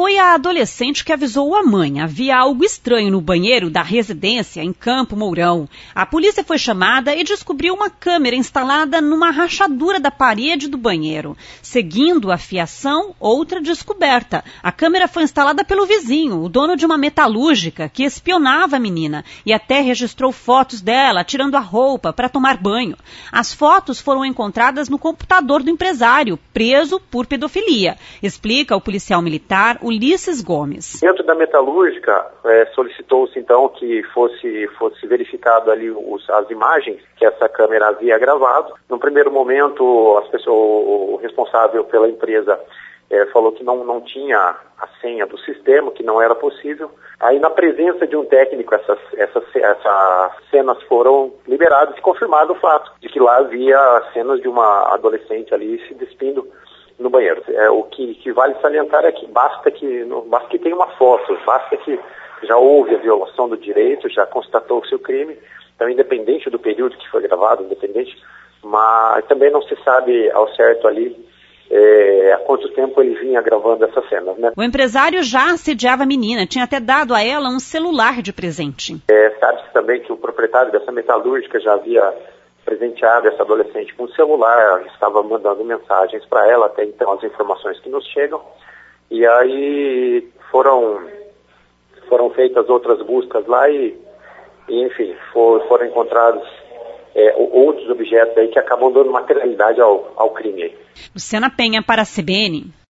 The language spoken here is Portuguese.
foi a adolescente que avisou a mãe. Havia algo estranho no banheiro da residência em Campo Mourão. A polícia foi chamada e descobriu uma câmera instalada numa rachadura da parede do banheiro. Seguindo a fiação, outra descoberta. A câmera foi instalada pelo vizinho, o dono de uma metalúrgica, que espionava a menina e até registrou fotos dela tirando a roupa para tomar banho. As fotos foram encontradas no computador do empresário, preso por pedofilia. Explica o policial militar Ulisses Gomes. Dentro da metalúrgica, solicitou-se então que fosse verificado ali as imagens que essa câmera havia gravado. No primeiro momento, o responsável pela empresa falou que não tinha a senha do sistema, que não era possível. Aí, na presença de um técnico, essas cenas foram liberadas e confirmado o fato de que lá havia cenas de uma adolescente ali se despindo no banheiro. O que vale salientar é que basta que tenha uma foto, basta que já houve a violação do direito, já constatou-se o crime, então independente do período que foi gravado, mas também não se sabe ao certo ali há quanto tempo ele vinha gravando essas cenas, né? O empresário já assediava a menina, tinha até dado a ela um celular de presente. Sabe-se também que o proprietário dessa metalúrgica já havia presenteado essa adolescente com um celular, estava mandando mensagens para ela, até então as informações que nos chegam, e aí foram feitas outras buscas lá e enfim, foram encontrados outros objetos aí que acabam dando materialidade ao crime. Luciana Penha para a CBN.